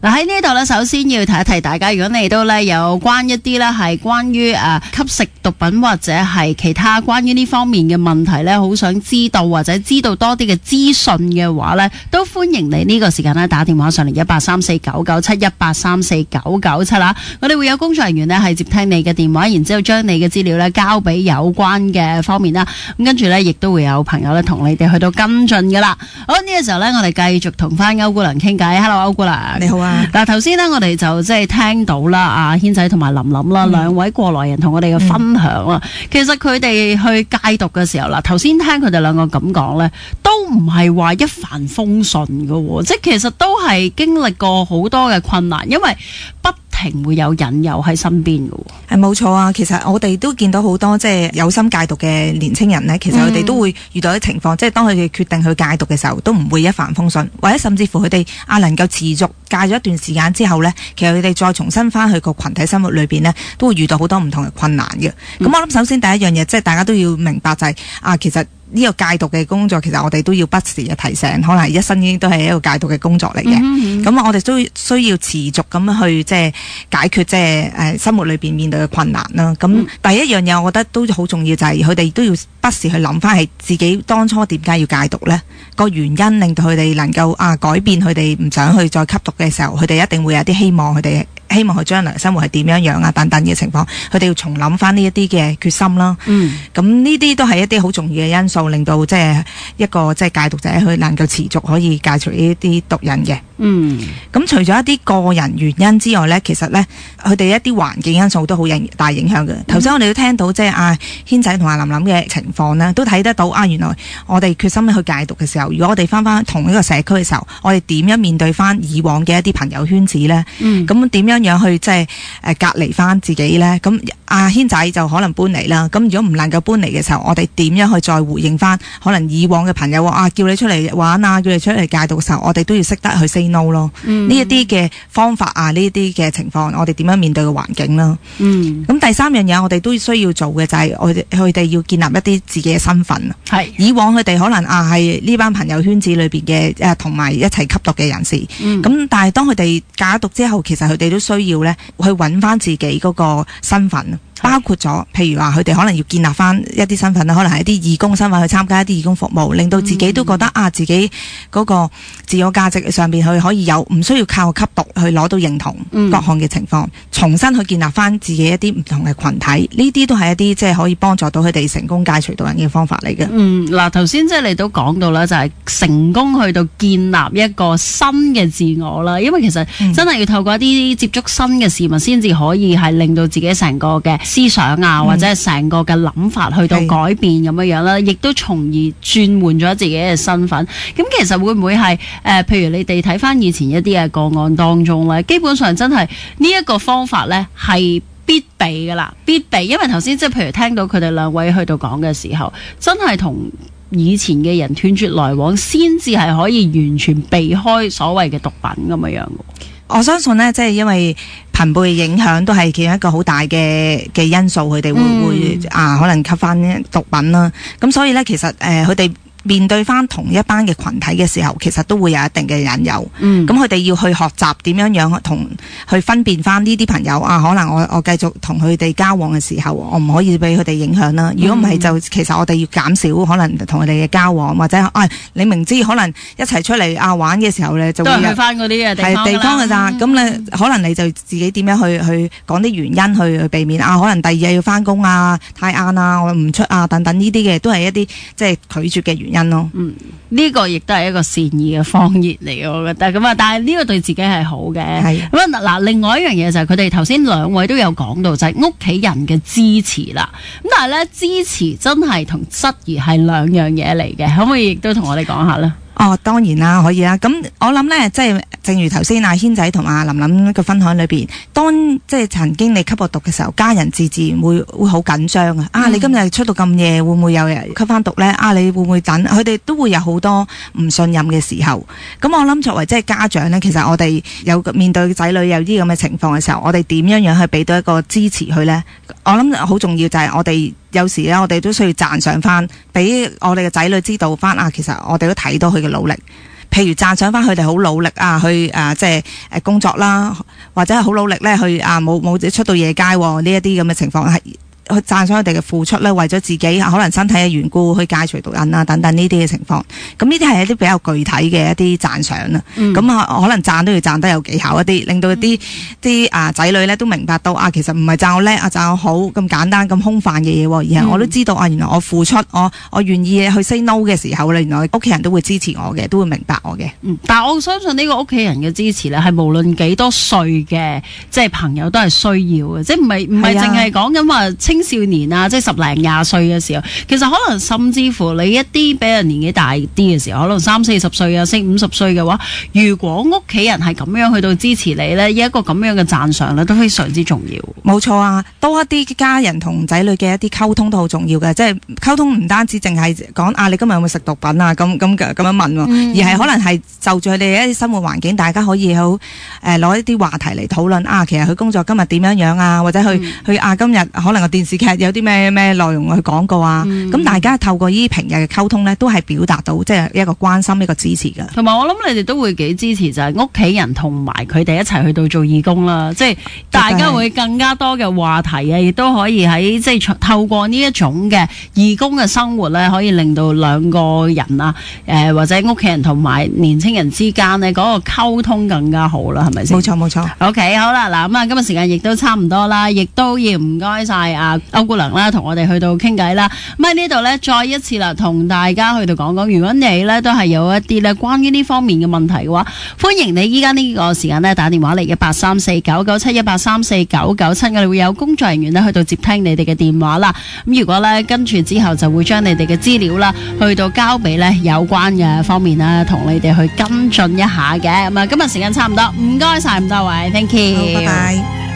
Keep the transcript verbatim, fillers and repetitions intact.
嗱喺呢度咧，首先要提一提大家，如果你都咧有關一啲咧係關於誒吸食毒品或者係其他關於呢方面嘅問題咧，好想知道或者知道多啲嘅資訊嘅話咧，都歡迎你呢個時間咧打電話上嚟一八三四九九七一八三四九九七啦。我哋會有工作人員咧係接聽你嘅電話，然之後將你嘅資料咧交俾有關嘅方面啦。咁跟住咧，亦都會有朋友咧同你哋去到跟進噶啦。好，呢個時候咧，我哋繼續同翻歐姑娘傾偈。Hello， 歐姑娘， 你好啊。 嗱，頭先呢，我哋就即係聽到啦，阿軒仔同埋琳琳啦，兩、嗯、位過來人同我哋嘅分享啦、嗯。其實佢哋去戒毒嘅時候，嗱，頭先聽佢哋兩個咁講咧，都唔係話一帆風順嘅，即係其實都係經歷過好多嘅困難，因為不停會有引誘喺身邊嘅。 係冇錯啊，其實我哋都見到好多即係有心戒毒嘅年青人呢，其實佢哋都會遇到啲情況、嗯，即係當佢哋決定去戒毒嘅時候，都唔會一帆風順，或者甚至乎佢哋啊能夠持續戒咗一段時間之後呢，其實佢哋再重新翻去個群體生活裏邊呢，都會遇到好多唔同嘅困難嘅。咁、嗯、我諗首先第一樣嘢，即係大家都要明白就係、是、啊，其實呢個戒毒嘅工作，其實我哋都要不時嘅提醒，可能一生已經都係一個戒毒嘅工作嚟嘅。咁、嗯嗯、我哋都需要持續咁去即係解決即係誒生活裏邊面對嘅困難啦。咁、嗯、第一樣嘢，我覺得都好重要，就係佢哋都要不時去諗翻係自己當初點解要戒毒呢？個原因令到佢哋能夠啊改變佢哋唔想去再吸毒嘅時候，佢哋一定會有啲希望，佢哋希望佢將來生活係點樣樣啊等等嘅情況，佢哋要重諗翻呢一啲嘅決心啦。嗯，咁呢啲都係一啲好重要嘅因素，令到即係一個即係戒毒者佢能夠持續可以戒除呢啲毒癮嘅。嗯，咁除咗一啲個人原因之外呢，其實呢，佢哋一啲環境因素都好大影響嘅。頭、嗯、先我哋都聽到即係阿軒仔同阿琳琳嘅情況呢，都睇得到啊，原來我哋決心去戒毒嘅時候，如果我哋翻翻同一個社區嘅時候，我哋點樣面對翻以往嘅一啲朋友圈子呢？嗯，咁點樣樣去即係誒隔離翻自己呢？咁阿軒仔就可能搬嚟啦。咁如果唔能夠搬嚟嘅時候，我哋點樣去再回應翻可能以往嘅朋友啊，叫你出嚟玩啊，叫你出嚟戒毒嘅時候，我哋都要識得去 say no 咯。呢一啲嘅方法啊，呢一啲嘅情況，我哋點樣面對個環境啦？嗯，咁第三樣嘢，我哋都需要做嘅就係我哋佢哋要建立一啲自己嘅身份。係以往佢哋可能啊係呢班朋友圈子裏邊嘅誒同埋一齊吸毒嘅人士。嗯，咁但係當佢哋戒毒之後，其實佢哋都需要咧去揾翻自己嗰個身份。包括咗，譬如話佢哋可能要建立翻一啲身份啦，可能係一啲義工身份去參加一啲義工服務，令到自己都覺得、嗯、啊，自己嗰個自我價值上邊佢可以有，唔需要靠吸毒去攞到認同、嗯、各項嘅情況，重新去建立翻自己一啲唔同嘅群體，呢啲都係一啲即係可以幫助到佢哋成功戒除毒癮嘅方法嚟嘅。嗯， 嗱頭先即係你都講到啦，就係、是、成功去到建立一個新嘅自我啦，因為其實真係要透過一啲接觸新嘅事物，先至可以係令到自己成個嘅思想啊，或者係成個嘅諗法去到改變咁樣樣啦，亦都從而轉換咗自己嘅身份。咁其實會唔會係誒、呃，譬如你哋睇翻以前一啲嘅個案當中咧，基本上真係呢一個方法咧係必備噶啦，必備。因為頭先即係譬如聽到佢哋兩位去到講嘅時候，真係同以前嘅人斷絕來往，先至係可以完全避開所謂嘅毒品咁樣樣。 我相信呢，即係因為朋輩影響都係其中一個好大嘅嘅因素，佢哋會、嗯、會啊可能吸翻毒品啦。咁所以呢，其實誒佢哋面對翻同一班嘅群體嘅時候，其實都會有一定嘅引誘。嗯，咁佢哋要去學習點樣樣同去分辨翻呢啲朋友啊，可能我我繼續同佢哋交往嘅時候，我唔可以俾佢哋影響啦。如果唔係，就其實我哋要減少可能同佢哋嘅交往，或者啊，你明知可能一齊出嚟啊玩嘅時時候咧，就會都係去翻嗰啲嘅地方係地方㗎咋。咁、嗯、你可能你就自己點樣去去講啲原因去去避免啊？可能第二日要翻工啊，太晏啊，我唔出啊，等等呢啲嘅都係一啲即係拒絕嘅原因。因咯，嗯，呢、這個亦都係一個善意嘅謊言嚟嘅，我覺得咁啊。但係呢個對自己係好嘅，係咁啊。嗱，另外一樣嘢就係佢哋頭先兩位都有講到，就係屋企人嘅支持啦。咁但係咧，支持真係同質疑係兩樣嘢嚟嘅，可唔可以亦都同我哋講下咧？哦，當然啦，可以啦。咁我諗呢，即係正如頭先阿軒仔同阿琳琳嘅分享裏邊，當即係曾經你吸過毒嘅時候，家人自自然會會好緊張啊！啊，你今日出到咁夜，會唔會有人吸翻毒呢？啊，你會唔會等？佢哋都會有好多唔信任嘅時候。咁我諗作為即係家長呢，其實我哋有面對仔女有啲咁嘅情況嘅時候，我哋點樣樣去俾到一個支持佢呢？我諗好重要就係我哋。有時咧，我哋都需要讚賞翻，俾我哋嘅仔女知道翻啊。其實我哋都睇到佢嘅努力， 譬如讚賞翻佢哋好努力啊，去啊即係誒工作啦，或者係好努力咧去啊冇冇出到夜街呢一啲咁嘅情況係。去讚賞佢哋嘅付出咧，為咗自己可能身體嘅緣故去戒除毒癮啊等等呢啲嘅情況，咁呢啲係一啲比較具體嘅一啲讚賞啦。咁啊、嗯，可能讚都要讚得有技巧一啲，令到啲啲啊仔女咧都明白到啊，其實唔係讚我叻啊，讚我好咁簡單咁空泛嘅嘢，而係我都知道啊，原來我付出，我我願意去 say no 嘅時候咧，原來屋企人都會支持我嘅，都會明白我嘅。 嗯，但係我相信呢個屋企人嘅支持咧，係無論幾多歲嘅即係朋友都係需要嘅，即係唔係唔係淨係講緊話青少年啊，即係十零廿歲嘅時候，其實可能甚至乎你一啲比人年紀大啲嘅時候，可能三四十歲啊，四五十歲嘅話，如果屋企人係咁樣去到支持你咧，有一個咁樣嘅讚賞咧，都非常之重要。 冇錯啊，多一啲家人同仔女嘅一啲溝通都好重要嘅，即係溝通唔單止淨係講啊，你今日有冇食毒品啊？咁咁咁樣問喎，嗯、而係可能係就住佢哋一啲生活環境，大家可以好誒攞一啲話題嚟討論啊。其實佢工作今日點樣樣啊，或者去、嗯、去啊今日可能個電視劇有啲咩咩內容去廣告啊，咁、嗯、大家透過呢啲平日嘅溝通咧，都係表達到即係一個關心、一個支持㗎。同埋我諗你哋都會幾支持，就係屋企人同埋佢哋一齊去到做義工啦，即係大家會更加多嘅話題啊，亦都可以喺即係透過呢一種嘅義工嘅生活咧，可以令到兩個人啊，誒、呃、或者屋企人同埋年青人之間呢嗰、那個溝通更加好啦，係咪先？冇錯冇錯。OK， 好啦，嗱咁啊，今日時間亦都差唔多啦，亦都要唔該晒啊歐姑娘啦，同我哋去到傾偈啦。咁喺呢度咧，再一次啦，同大家去到講講，如果你咧都係有一啲咧關於呢方面嘅問題嘅話，歡迎你依家呢個時間咧打電話嚟一八三四九九七一八三四九九七，我哋會有工作人員咧去到接聽你哋嘅電話啦。咁如果咧跟住之後就會將你哋嘅資料啦，去到交俾咧有關嘅方面啦，同你哋去跟進一下嘅。咁啊，今日時間差唔多，唔該晒咁多位 ，thank you，好，拜拜。